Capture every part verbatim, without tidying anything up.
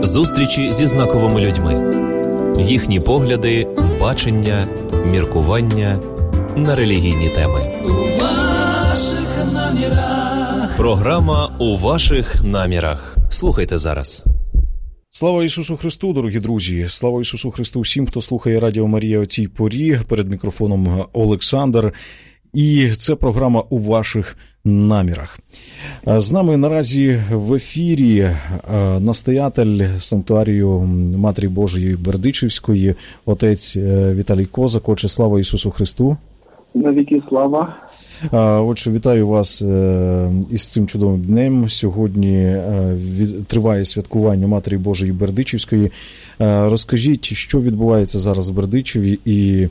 Зустрічі зі знаковими людьми. Їхні погляди, бачення, міркування на релігійні теми. У ваших намірах. Програма «У ваших намірах». Слухайте зараз. Слава Ісусу Христу, дорогі друзі! Слава Ісусу Христу всім, хто слухає Радіо Марія о цій порі. Перед мікрофоном Олександр. І це програма «У ваших намірах». З нами наразі в ефірі настоятель санктуарію Матері Божої Бердичівської, отець Віталій Козак. Отче, слава Ісусу Христу! Навіки слава! Отже, вітаю вас із цим чудовим днем. Сьогодні триває святкування Матері Божої Бердичівської. Розкажіть, що відбувається зараз в Бердичеві і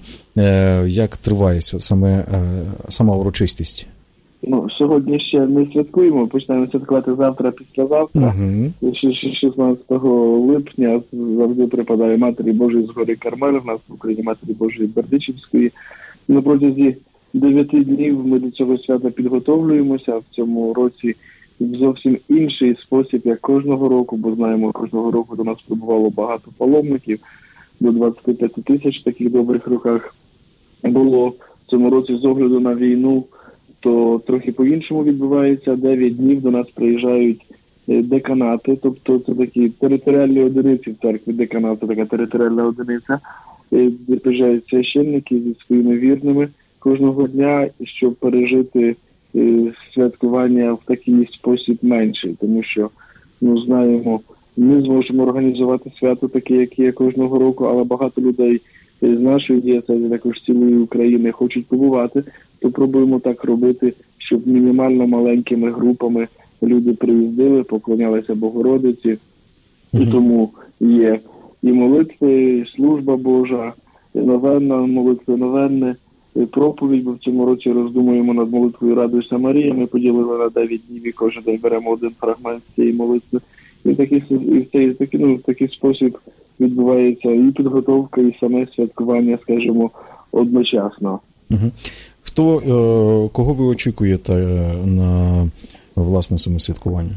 як триває саме, сама урочистість? Ну, сьогодні ще не святкуємо, почнемо святкувати завтра, післязавтра. Uh-huh. шістнадцятого липня завжди припадає Матері Божої з гори Кармель, в нас в Україні Матері Божої Бердичівської. На протязі дев'яти днів ми до цього свята підготовлюємося. В цьому році в зовсім інший спосіб, як кожного року, бо знаємо, кожного року до нас прибувало багато паломників, до двадцять п'ять тисяч в таких добрих роках було. В цьому році з огляду на війну, то трохи по-іншому відбувається. Дев'ять днів до нас приїжджають деканати, тобто це такі територіальні одиниці в церкві. Деканат – це така територіальна одиниця, де приїжджають священники зі своїми вірними кожного дня, щоб пережити святкування в такий спосіб менший, тому що, ну, знаємо, ми зможемо організувати свято таке, як є кожного року, але багато людей з нашої дієцезії, також цілої України, хочуть побувати, то пробуємо так робити, щоб мінімально маленькими групами люди приїздили, поклонялися Богородиці, mm-hmm. і тому є і молитви, і служба Божа, і новенна, молитви новенне, проповідь, бо в цьому році роздумуємо над молитвою «Радуйся, Марія». Ми поділили на дев'ять днів і кожен день беремо один фрагмент цієї молитви. І в такий, і в цей, такий, ну, в такий спосіб відбувається і підготовка, і саме святкування, скажімо, одночасно. Угу. Хто, кого ви очікуєте на, власне, саме святкування?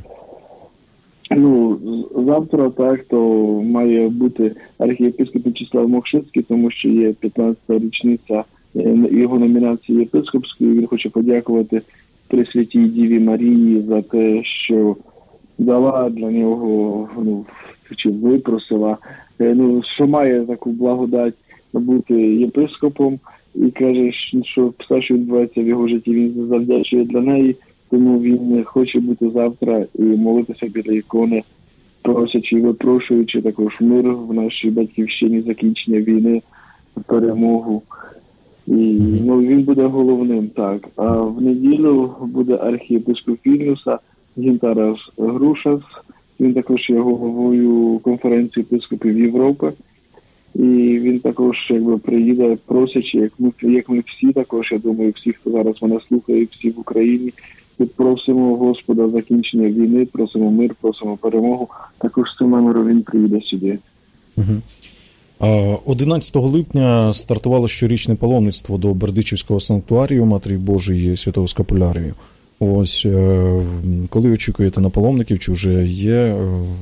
Ну, завтра, так, то має бути архієпископ В'ячеслав Мокшицький, тому що є п'ятнадцята річниця його номінації єпископської. Він хоче подякувати Пресвятій Діві Марії за те, що дала для нього, ну, чи випросила, ну, що має таку благодать бути єпископом, і каже, що все, що відбувається в його житті, він завдячує для неї, тому він хоче бути завтра і молитися біля ікони, просячи і випрошуючи також мир в нашій батьківщині, закінчення війни, перемогу. І, ну, він буде головним, так. А в неділю буде архієпископ Вільнюса Гінтарас Грушас. Він також є головою конференції єпископів Європи. І він також, якби, приїде, просячи, як ми, як ми всі також, я думаю, всі, хто зараз мене слухає, всі в Україні, просимо Господа закінчення війни, просимо мир, просимо перемогу. Також з цим наміром він приїде сюди. Угу. одинадцятого липня стартувало щорічне паломництво до Бердичівського санктуарію Матері Божої Святого Скапулярію. Ось, коли очікуєте на паломників, чи вже є?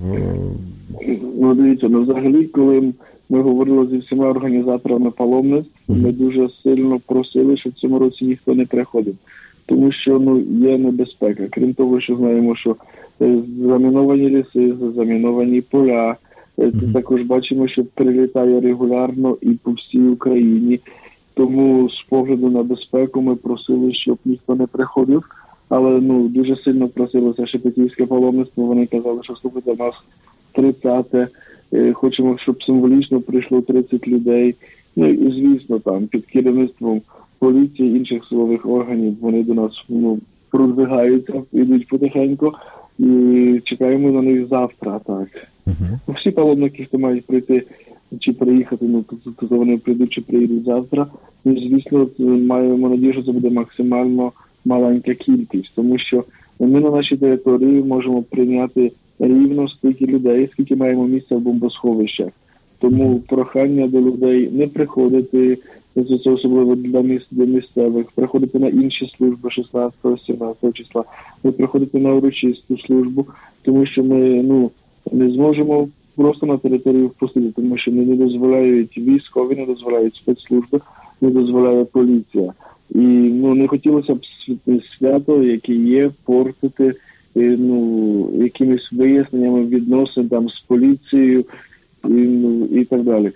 Ну, дивіться, ну, взагалі, коли ми говорили зі всіма організаторами паломництв, mm-hmm. ми дуже сильно просили, щоб в цьому році ніхто не приходив. Тому що, ну, є небезпека. Крім того, що знаємо, що заміновані ліси, заміновані поля. Mm-hmm. Також бачимо, що прилітає регулярно і по всій Україні. Тому з погляду на безпеку ми просили, щоб ніхто не приходив. Але, ну, дуже сильно просилося Шепетівське паломництво. Вони казали, що, слухайте, у нас тридцяте, хочемо, щоб символічно прийшло тридцять людей. Ну, і, звісно, там, під керівництвом поліції, інших силових органів, вони до нас, ну, продвигаються, йдуть потихеньку. І чекаємо на них завтра, так. Uh-huh. Всі паломники, хто мають прийти чи приїхати, ну, то, то вони прийдуть чи приїдуть завтра. І, звісно, маємо надію, що це буде максимально маленька кількість, тому що ми на нашій території можемо прийняти рівно стільки людей, скільки маємо місця в бомбосховищах. Тому прохання до людей не приходити, це особливо для міст, для місцевих, приходити на інші служби шістнадцятого-сімнадцятого числа, не приходити на урочисту службу, тому що ми, ну, не зможемо просто на територію впустити, тому що не дозволяють військові, не дозволяють спецслужби, не дозволяє поліція. І ну, не хотілося б свято, яке є, портити ну, якимись виясненнями відносин там, з поліцією і, ну, і так далі.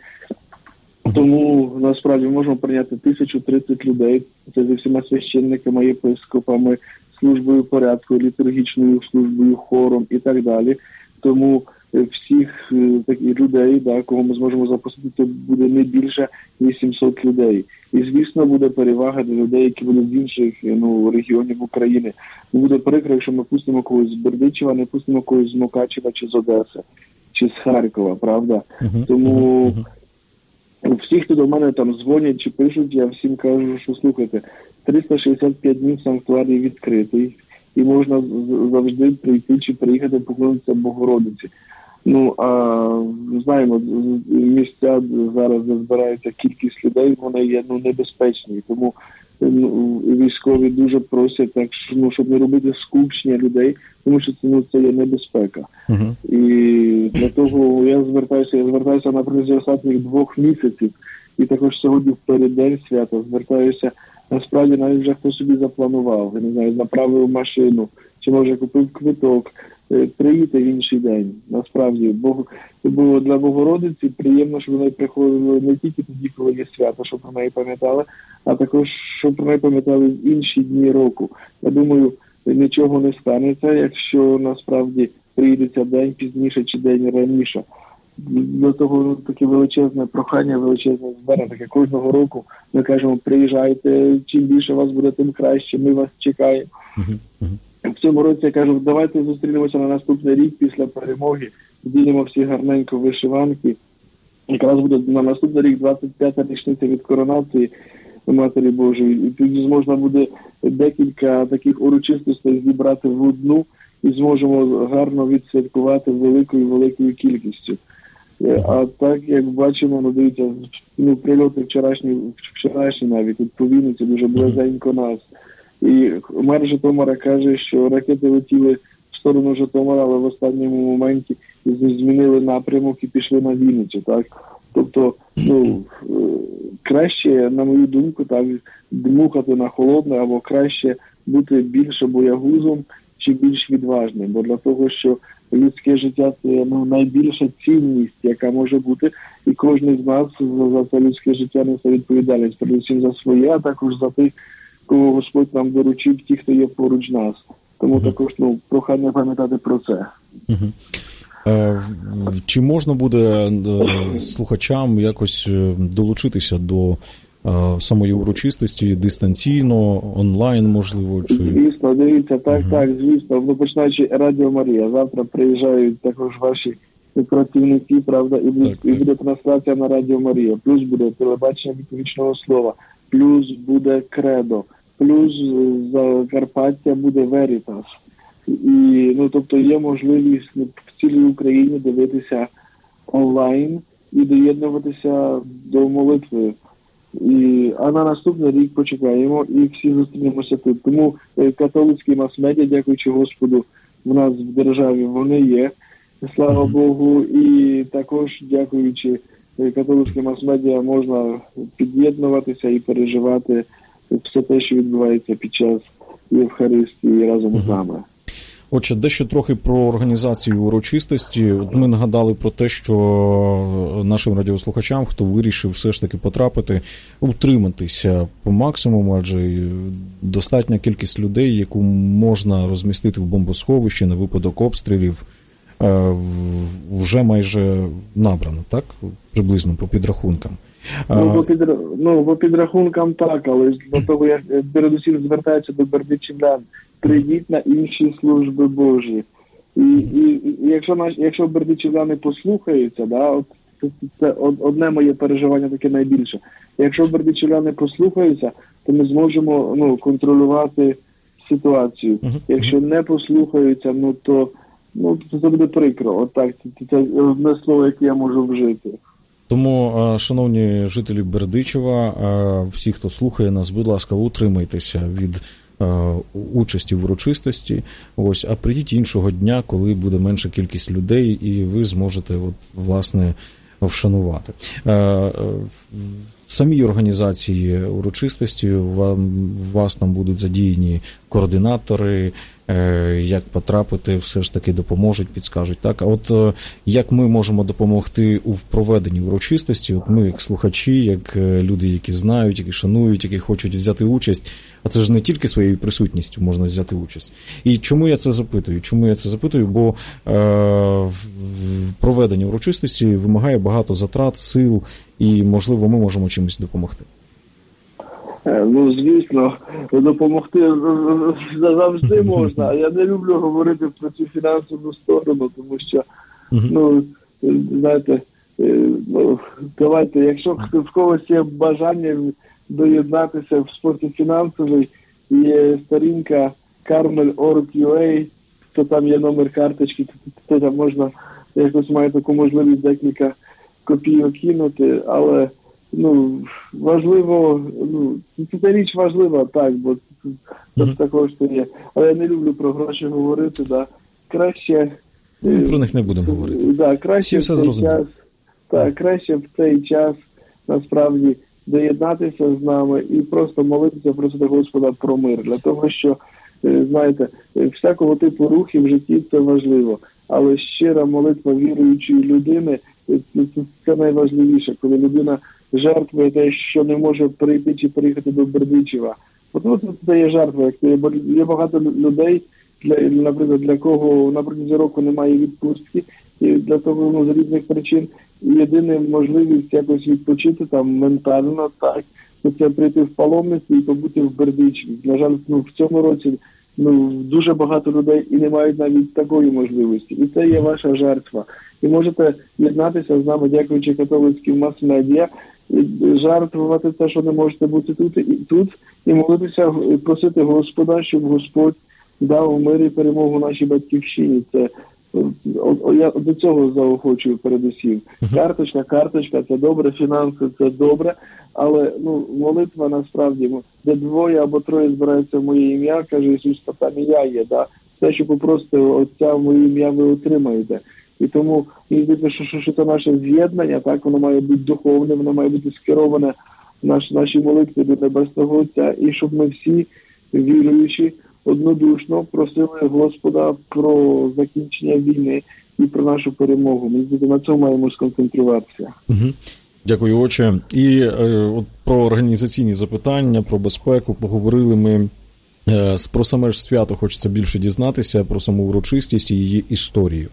Тому, насправді, ми можемо прийняти тисячу тридцять людей, це зі всіма священниками, єпископами, службою порядку, літургічною службою, хором і так далі. Тому всіх таких людей, да, кого ми зможемо запустити, то буде не більше вісімсот людей. І, звісно, буде перевага для людей, які будуть з інших ну, регіонів України. Буде прикро, якщо ми пустимо когось з Бердичева, не пустимо когось з Мукачева чи з Одеси, чи з Харкова, правда? Uh-huh. Тому uh-huh. всі, хто до мене там дзвонять чи пишуть, я всім кажу, що слухайте, триста шістдесят п'ять днів санктуарій відкритий, і можна завжди прийти чи приїхати поклонитися Богородиці. Ну, а знаємо, місця зараз, де збирається кількість людей, вони є ну, небезпечні. Тому ну, військові дуже просять, так, ну, щоб не робити скупчення людей, тому що це, ну, це є небезпека. Uh-huh. І для того я звертаюся, я звертаюся на протязі останніх двох місяців, і також сьогодні в переддень свята звертаюся, насправді навіть вже хто собі запланував, я не знаю, направив машину, чи може купив квиток, приїдьте в інший день. Насправді, бо, бо для Богородиці приємно, що вони приходили не тільки тоді, коли є свято, щоб про неї пам'ятали, а також, щоб про неї пам'ятали в інші дні року. Я думаю, нічого не станеться, якщо насправді приїдеться день пізніше чи день раніше. До того таке величезне прохання, величезне звернення, таке кожного року ми кажемо, приїжджайте, чим більше вас буде, тим краще, ми вас чекаємо. В цьому році я кажу, давайте зустрінемося на наступний рік після перемоги, вдінемо всі гарненько вишиванки. Якраз буде на наступний рік двадцять п'ята річниця від коронації Матері Божої. І тоді можна буде декілька таких урочистостей зібрати в одну і зможемо гарно відсвяткувати великою-великою кількістю. А так, як бачимо, ну, дивіться, ну, прильоти вчорашні, вчорашні навіть, тут по Вінниці дуже близенько нас. І мер Житомира каже, що ракети летіли в сторону Житомира, але в останньому моменті змінили напрямок і пішли на Вінницю, так? Тобто, ну, краще, на мою думку, так, дмухати на холодне, або краще бути більше боягузом чи більш відважним, бо для того, що людське життя – це ну, найбільша цінність, яка може бути, і кожен з нас за, за це людське життя несе відповідальність, передусім за своє, а також за тих, кого Господь нам доручив, ті, хто є поруч нас. Тому uh-huh. також ну, прохання пам'ятати про це. Uh-huh. Е, чи можна буде слухачам якось долучитися до е, самої урочистості дистанційно, онлайн, можливо? Чи... Звісно, дивіться, так, uh-huh. так, звісно. Ну, починаючи Радіо Марія. Завтра приїжджають також ваші працівники, правда, і буде, і буде трансляція на Радіо Марія. Плюс буде телебачення віковічного слова. Плюс буде Кредо, плюс Закарпаття буде Верітас. І, ну, тобто є можливість в цілій Україні дивитися онлайн і доєднуватися до молитви. І, а на наступний рік почекаємо і всі зустрінемося тут. Тому католицькі мас-медіа, дякуючи Господу, в нас в державі вони є, слава Богу, і також дякуючи католицьким мас-медіа можна під'єднуватися і переживати все те, що відбувається під час Євхаристії разом з нами. Отже, дещо трохи про організацію урочистості. Ми нагадали про те, що нашим радіослухачам, хто вирішив все ж таки потрапити, утриматися по максимуму, адже достатня кількість людей, яку можна розмістити в бомбосховищі на випадок обстрілів, вже майже набрано, так? Приблизно по підрахункам. Ну, по, підр... ну, по підрахункам так, але до того я передусім звертаюся до бердичівлян. Прийдіть на інші служби Божі. І, і, і якщо, наш, якщо бердичівляни послухаються, да, от, це, це одне моє переживання таке найбільше. Якщо бердичівляни послухаються, то ми зможемо ну, контролювати ситуацію. Якщо не послухаються, ну то ну, це буде прикро. От так, це, це одне слово, яке я можу вжити. Тому, шановні жителі Бердичева, всі, хто слухає нас, будь ласка, утримайтеся від участі в урочистості. Ось, а прийдіть іншого дня, коли буде менша кількість людей, і ви зможете, от, власне, вшанувати. В самій організації урочистості вам, у вас там будуть задіяні координатори, як потрапити, все ж таки допоможуть, підскажуть. Так? А от як ми можемо допомогти у проведенні урочистості? От ми, як слухачі, як люди, які знають, які шанують, які хочуть взяти участь, а це ж не тільки своєю присутністю можна взяти участь. І чому я це запитую? Чому я це запитую? Бо е, проведення урочистості вимагає багато затрат, сил, і, можливо, ми можемо чимось допомогти. Ну, звісно, допомогти завжди можна, а я не люблю говорити про цю фінансову сторону, тому що, ну, знаєте, ну, давайте, якщо в когось є бажання доєднатися в спорті фінансовий, є сторінка кармель крапка орг крапка ю а, то там є номер карточки, то, то там можна, якось має таку можливість декілька копійок кинути, але ну, важливо, ну, це річ важлива, так, бо це ж також є. Але я не люблю про гроші говорити, да. Краще... Ми про них не будемо говорити. Да, краще в цей час, так, краще в цей час, насправді, доєднатися з нами і просто молитися, просити Господа про мир. Для того, що, знаєте, всякого типу рухи в житті це важливо, але щира молитва віруючої людини – це найважливіше, коли людина жертвує те, що не може прийти чи приїхати до Бердичева. Тому це є жертва. Є багато людей, для, наприклад, для кого на протязі року немає відпустки, і для того, ну, з різних причин, єдина можливість якось відпочити там ментально, так, це прийти в паломництво і побути в Бердичеві. На жаль, ну, в цьому році ну, дуже багато людей і не мають навіть такої можливості. І це є ваша жертва. І можете єднатися з нами, дякуючи католицьким мас-медіа, жертвувати те, що не можете бути тут і тут, і молитися, просити Господа, щоб Господь дав мир і перемогу нашій батьківщині. Це я до цього заохочую передусім. Карточка, карточка, це добре, фінанси, це добре, але ну, молитва насправді, де двоє або троє збираються в моє ім'я, каже Ісус, то там і я є. Да? Те, що попросите Отця в моє ім'я, ви отримаєте. І тому, мені здається, що, що, що це наше з'єднання, так, воно має бути духовне, воно має бути скероване наш, наші молитви до Небесного Отця, і щоб ми всі, віруючи, однодушно просили Господа про закінчення війни і про нашу перемогу. Ми на цьому маємо сконцентруватися. Угу. Дякую, отче. І е, от про організаційні запитання, про безпеку поговорили ми. Е, про саме ж свято хочеться більше дізнатися, про саму урочистість і її історію.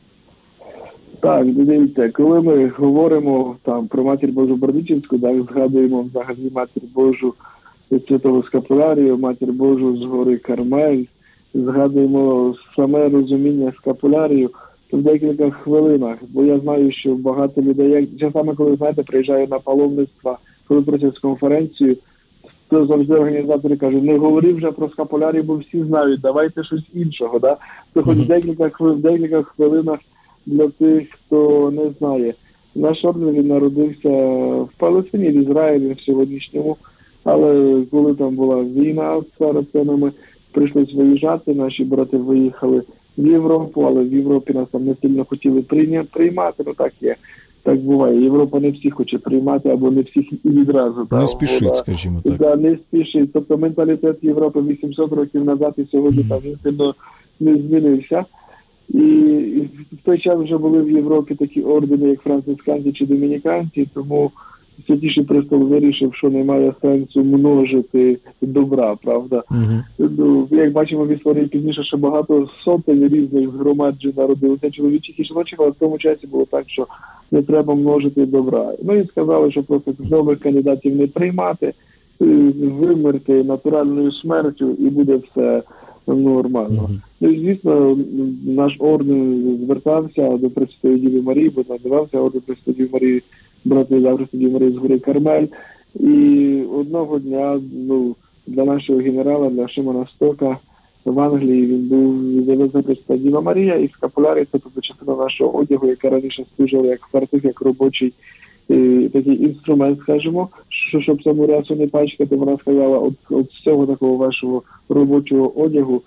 Так, дивіться, коли ми говоримо там про Матір Божу Бердичівську, так, згадуємо взагалі Матір Божу Святого Скапулярію, Матір Божу з гори Кармель, згадуємо саме розуміння Скапулярію в декілька хвилинах, бо я знаю, що багато людей, я саме коли, знаєте, приїжджаю на паломництва, коли просять конференцію, то завжди організатори кажуть, не говори вже про Скапулярію, бо всі знають, давайте щось іншого, да? То хоч декілька хвилин, декілька хвилинах для тих, хто не знає. Наш орден, він народився в Палестині, в Ізраїлі, в сьогоднішньому, але коли там була війна з сарацинами, прийшлось виїжджати, наші брати виїхали в Європу, але в Європі нас там не сильно хотіли приймати, ну так є, так буває. Європа не всіх хоче приймати, або не всіх і відразу. Не там, спішить, бо, скажімо так. Да, не спішить. Тобто менталітет Європи вісімсот років назад і сьогодні там сильно не змінився. І, і в той час вже були в Європі такі ордени, як францисканці чи домініканці, тому Святіший Престол вирішив, що немає сенсу множити добра, правда? Uh-huh. Як бачимо в історії пізніше, що багато сотень різних згромаджень народилося чоловічих і жіночих, але в тому часі було так, що не треба множити добра. Ну і сказали, що просто нових кандидатів не приймати, вимерти натуральною смертю і буде все нормально. Uh-huh. Ну і, звісно, наш орден звертався до Пресвятої Діви Марії, бо називався орден Пресвятої Діви Марії, брати завжди Діви Марії з гори Кармель. І одного дня, ну, для нашого генерала, для Шимона Стока в Англії він був завезена Пресвята Діва Марія і скапулярія, це тобто частина нашого одягу, яка раніше служила як фартух, як робочий такий інструмент, скажімо, що, щоб саму рясу не пачкати. Вона сказала, от, от з цього такого вашого робочого одягу,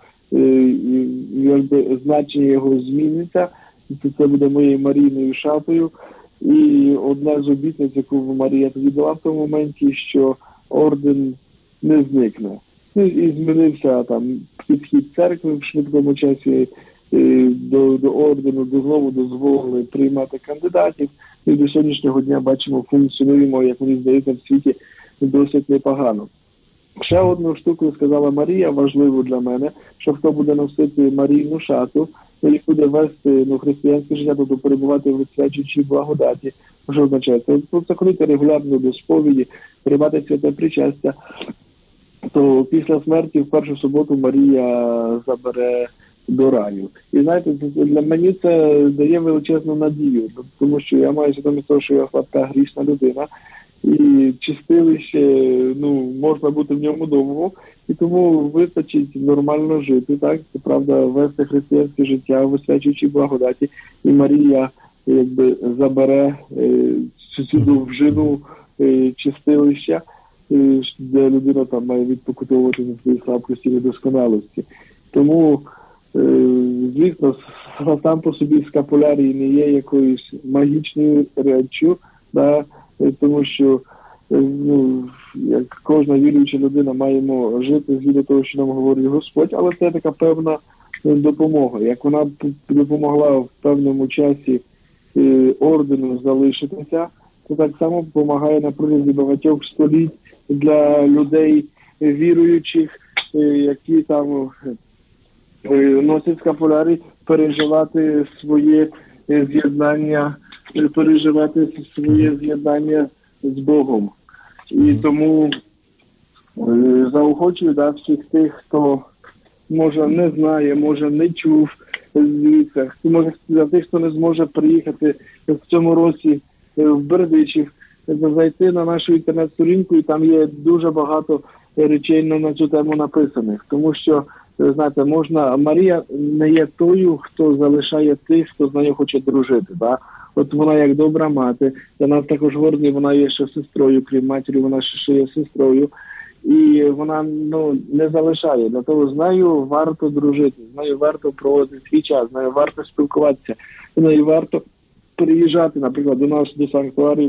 якби значення його зміниться, це буде моєю Марійною шатою. І одна з обітниць, яку Марія тоді дала в тому моменті, що орден не зникне. Ну, і змінився там підхід церкви в швидкому часі до, до ордену, до знову дозволили приймати кандидатів. І до сьогоднішнього дня бачимо, функціонуємо, як мені здається, в світі досить непогано. Ще одну штуку сказала Марія, важливу для мене, що хто буде носити Марійну шату, і буде вести ну, християнське життя, тобто перебувати в висвячуючій благодаті. Що означає? Це, це ходити регулярно до сповіді, приймати святе причастя. То після смерті в першу суботу Марія забере до раю. І знаєте, для мене це дає величезну надію, тому що я маю свідомість того, що я слабка грішна людина, і чистилище, ну, можна бути в ньому довго, і тому вистачить нормально жити, так, це правда, вести християнське життя, висвячуючи благодаті, і Марія, якби, забере е, цю довжину е, чистилища, е, де людина там має відпокутовувати за свої слабкості і недосконалості. Тому, е, звісно, сам по собі скапулярій не є якоюсь магічною реччю, да, тому що, ну, як кожна віруюча людина, маємо жити згідно того, що нам говорить Господь, але це така певна допомога. Як вона допомогла в певному часі ордену залишитися, то так само допомагає на протязі багатьох століть для людей віруючих, які там носять скапулярі, переживати своє з'єднання, переживати своє з'єднання з Богом. І тому е, заохочую, да, всіх тих, хто може не знає, може не чув звідси, може за тих, хто не зможе приїхати в цьому році в Бердичів, зайти на нашу інтернет-сторінку, і там є дуже багато речей на цю тему написаних. Тому що, знаєте, можна, Марія не є тою, хто залишає тих, хто з нею хоче дружити, да? От вона як добра мати, для нас також гордий, вона є ще сестрою, крім матері, вона ще є сестрою. І вона, ну, не залишає. Для того з нею варто дружити, з нею варто проводити свій час, з нею варто спілкуватися, з нею варто приїжджати, наприклад, до нас, до санктуарію.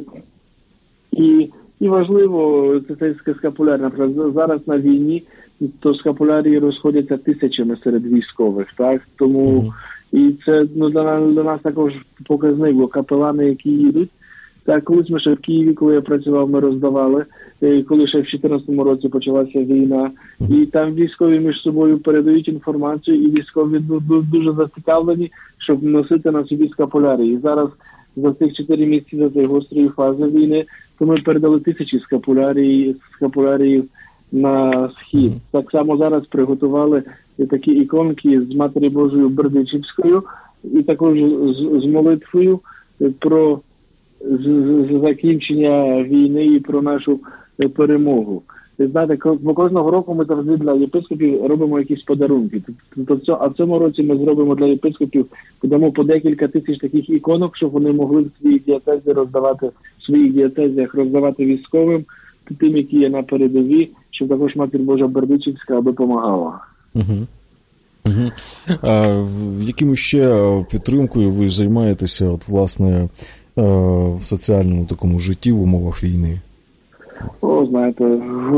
І, і важливо, це цей скапулярій, наприклад, зараз на війні, то скапулярії розходяться тисячами серед військових, так? Тому... Mm-hmm. І це, ну, для, для нас також показник, бо капелани, які їдуть. Так, колись ми ще в Києві, коли я працював, ми роздавали, коли ще в чотирнадцятому році почалася війна. І там військові між собою передають інформацію, і військові дуже зацікавлені, щоб носити на собі скапулярії. І зараз за цих чотири місяці, за цієї гострої фази війни, то ми передали тисячі скапулярій, скапуляріїв на схід. Так само зараз приготували такі іконки з Матері Божою Бердичівською, і також з, з молитвою про з, з закінчення війни і про нашу перемогу. Знаєте, кожного року ми завжди для єпископів робимо якісь подарунки. Тобто, а в цьому році ми зробимо для єпископів, подамо по декілька тисяч таких іконок, щоб вони могли в своїх дієцезі роздавати, в своїх дієцезіях роздавати військовим, тим, які є на передовій, щоб також Матір Божа Бердичівська допомагала. Угу. Угу. А яким ще підтримкою ви займаєтеся, от, власне, в соціальному такому житті в умовах війни? О, знаєте,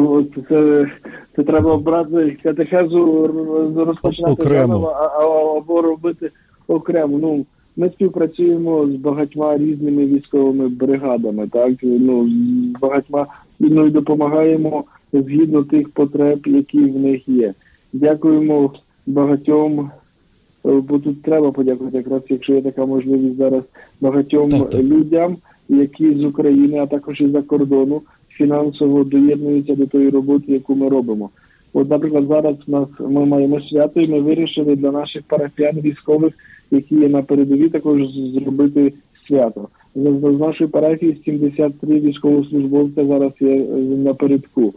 це, це треба брати катехезу, розпочинати окремо, або робити окремо. Ну, ми співпрацюємо з багатьма різними військовими бригадами, так, ну, з багатьма, ну, і допомагаємо згідно тих потреб, які в них є. Дякуємо багатьом, бо тут треба подякувати, якраз, якщо є така можливість зараз, багатьом так, так. людям, які з України, а також із-за кордону, фінансово доєднуються до тої роботи, яку ми робимо. От, наприклад, зараз у нас ми маємо свято, і ми вирішили для наших парафіян військових, які є на передовій, також зробити свято. З, з нашої парафії сімдесят три військовослужбовця зараз є напередку.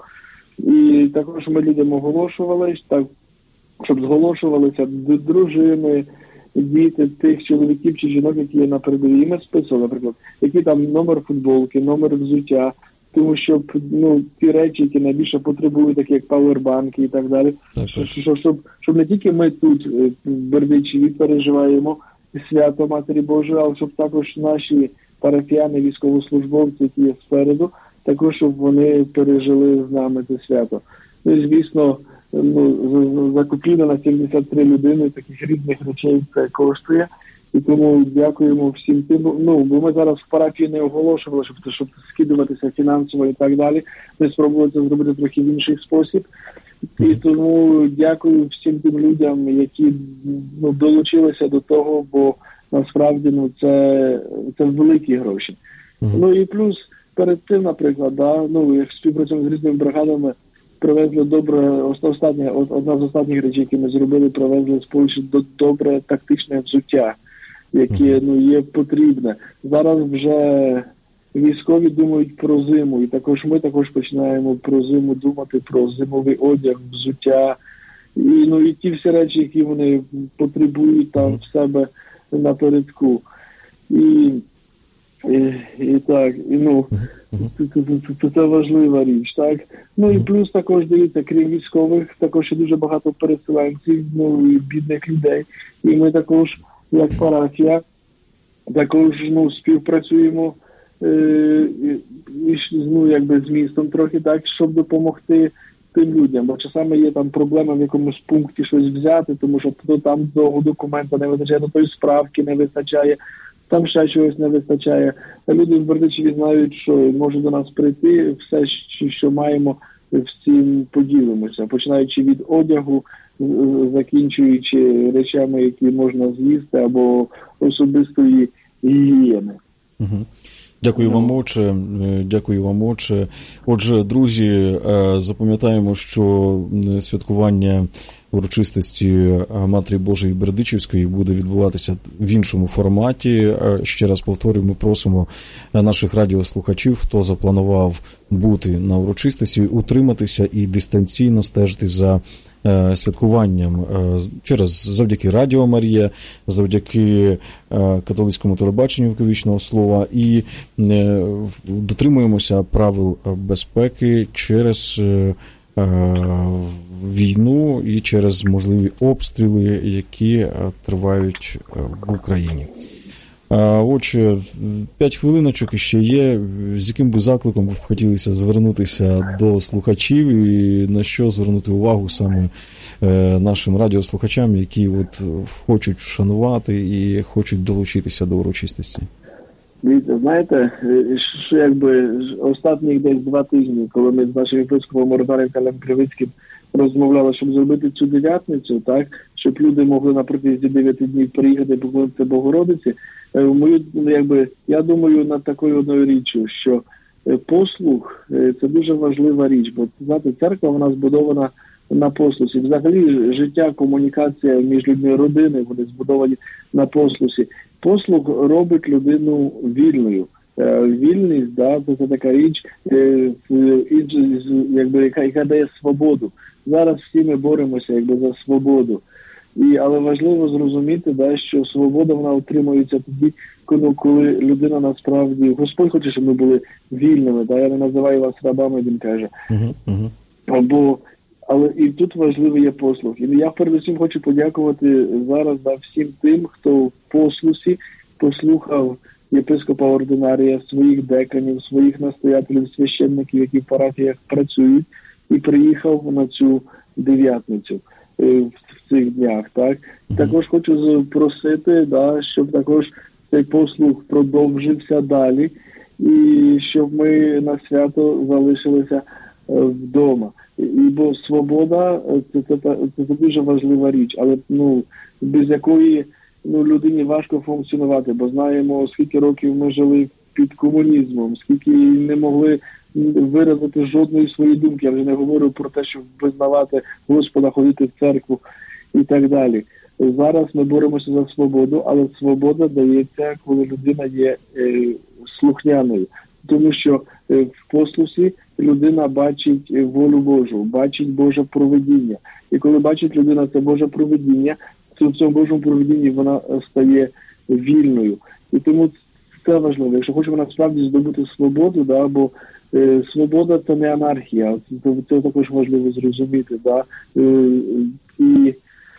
І також ми людям оголошували, так, щоб зголошувалися дружини, діти тих чоловіків чи жінок, які є на передовій. І ми списували, наприклад, які там номер футболки, номер взуття, тому що, ну, ті речі, які найбільше потребують, такі як павербанки і так далі, так, так. Щоб, щоб, щоб не тільки ми тут, в Бердичеві, переживаємо свято Матері Божої, але щоб також наші парафіяни, військовослужбовці, які є спереду, також щоб вони пережили з нами це свято. Ну і, звісно, ну, закупівля на сімдесят три людини таких різних речей це коштує. І тому дякуємо всім тим. Ну, бо ми зараз в парафії не оголошували, щоб, щоб скидуватися фінансово і так далі. Ми спробували це зробити трохи в інший спосіб. І тому дякую всім тим людям, які, ну, долучилися до того, бо насправді, ну, це, це великі гроші. Mm-hmm. Ну і плюс перед тим, наприклад, да, ну, як співпрацюємо з різними бригадами, привезли добре, остання, одна з останніх речей, які ми зробили, привезли з Польщі добре тактичне взуття, яке, ну, є потрібне. Зараз вже військові думають про зиму, і також ми також починаємо про зиму думати, про зимовий одяг, взуття, і, ну, і ті всі речі, які вони потребують там в себе напередку. І, і, і так, і, ну, це, це, це, це важлива річ, так? Ну і плюс також, дивіться, крім військових, також є дуже багато переселенців, ну, і бідних людей. І ми також, як парафія, також, ну, співпрацюємо е, ну, якби з містом трохи, так, щоб допомогти тим людям. Бо часами є там проблема в якомусь пункті щось взяти, тому що то там того документа не вистачає, до тої справки не вистачає, там ще чогось не вистачає. А люди в Бердичеві знають, що може до нас прийти, все, що маємо, всім поділимося. Починаючи від одягу, закінчуючи речами, які можна з'їсти, або особистої гігієни. Угу. Дякую вам, отче. Дякую вам, отче. Отже, друзі, запам'ятаємо, що святкування урочистості Матері Божої Бердичівської буде відбуватися в іншому форматі. Ще раз повторюю, ми просимо наших радіослухачів, хто запланував бути на урочистості, утриматися і дистанційно стежити за святкуванням через завдяки Радіо Марія, завдяки католицькому телебаченню віковічного слова, і дотримуємося правил безпеки через війну і через можливі обстріли, які тривають в Україні. Отже, п'ять хвилиночок іще є. З яким би закликом ви б хотілося звернутися до слухачів і на що звернути увагу саме нашим радіослухачам, які от хочуть вшанувати і хочуть долучитися до урочистості? Знаєте, що якби останніх десь два тижні, коли ми з нашим єпископом Ордарем Калем Кривицьким розмовляли, щоб зробити цю дев'ятницю, так, щоб люди могли на протязі дев'яти днів приїхати поклонитися Богородиці, мою, якби, я думаю над такою одною річчю, що послух – це дуже важлива річ, бо, знаєте, церква, вона збудована на послусі. Взагалі, життя, комунікація між людьми, родини, вони збудовані на послусі. Послуг робить людину вільною. Вільність, да, це така річ, якби, яка, яка дає свободу. Зараз всі ми боремося, якби, за свободу. І, але важливо зрозуміти, да, що свобода, вона отримується тоді, коли, коли людина насправді... Господь хоче, щоб ми були вільними, да, я не називаю вас рабами, він каже. Uh-huh, uh-huh. Або, але і тут важливий є послуг. І я передусім хочу подякувати зараз, да, всім тим, хто в послусі послухав єпископа Ординарія, своїх деканів, своїх настоятелів, священників, які в парафіях працюють, і приїхав на цю дев'ятницю в цих днях. Так? Mm-hmm. Також хочу просити, да, щоб також цей послуг продовжився далі, і щоб ми на свято залишилися вдома. І, бо свобода це, це, це, це дуже важлива річ, але, ну, без якої, ну, людині важко функціонувати, бо знаємо, скільки років ми жили під комунізмом, скільки не могли виразити жодної своєї думки. Я вже не говорю про те, щоб визнавати Господа, ходити в церкву і так далі. Зараз ми боремося за свободу, але свобода дається, коли людина є е, слухняною. Тому що е, в послусі людина бачить волю Божу, бачить Боже провидіння. І коли бачить людина це Боже провидіння, в цьому Божому провидінні вона стає вільною. І тому це важливо. Якщо хочемо насправді здобути свободу, да, бо е, свобода – це не анархія. Це, це також важливо зрозуміти. Да. Е, і,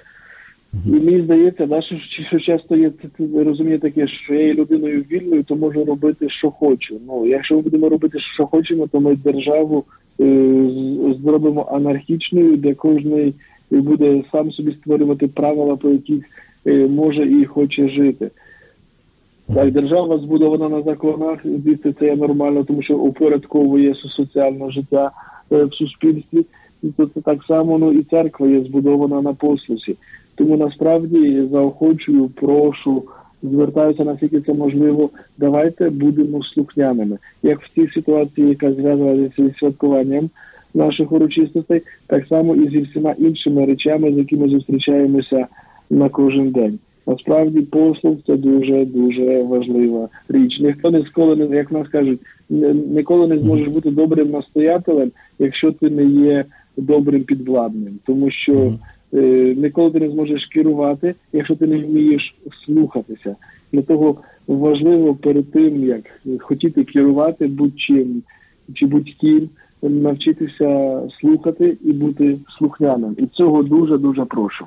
і мені здається, да, що, що часто є розуміння таке, що я є людиною вільною, то можу робити, що хочу. Ну, якщо ми будемо робити, що хочемо, то ми державу е, зробимо анархічною, де кожен буде сам собі створювати правила, по яких е, може і хоче жити. Так, держава збудована на законах, звідси це є нормально, тому що упорядковує соціальне життя е, в суспільстві. І то це так само, ну, і церква є збудована на послусі. Тому насправді заохочую, прошу, звертаюся, наскільки це можливо, давайте будемо слухняними. Як в цій ситуації, яка зв'язана зі святкуванням наших урочистостей, так само і зі всіма іншими речами, з якими зустрічаємося на кожен день. Насправді послуг – це дуже-дуже важлива річ. Ніхто не сколи, як нас кажуть, ніколи не зможеш бути добрим настоятелем, якщо ти не є добрим підвладним. Тому що е, ніколи ти не зможеш керувати, якщо ти не вмієш слухатися. Для того важливо перед тим, як хотіти керувати будь-чим чи будь-ким, навчитися слухати і бути слухняним. І цього дуже-дуже прошу.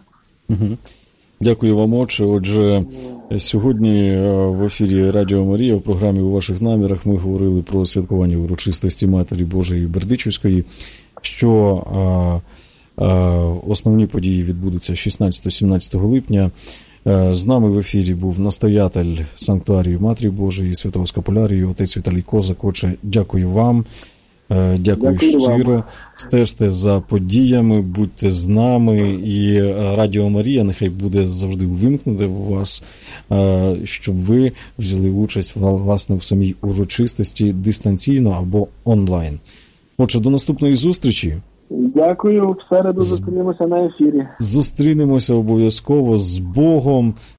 Дякую вам, отче. Отже, сьогодні в ефірі Радіо Марія в програмі «У ваших намірах» ми говорили про святкування урочистості Матері Божої Бердичівської, що а, а, основні події відбудуться шістнадцятого-сімнадцятого липня. З нами в ефірі був настоятель Санктуарії Матері Божої Святого Скапулярії, отець Віталій Козак. Отче, дякую вам. Дякую, Дякую щиро. Вам. Стежте за подіями, будьте з нами, і Радіо Марія нехай буде завжди увімкнуте у вас, щоб ви взяли участь, власне, в самій урочистості дистанційно або онлайн. Отже, до наступної зустрічі. Дякую, в середу зустрінемося на ефірі. Зустрінемося обов'язково з Богом.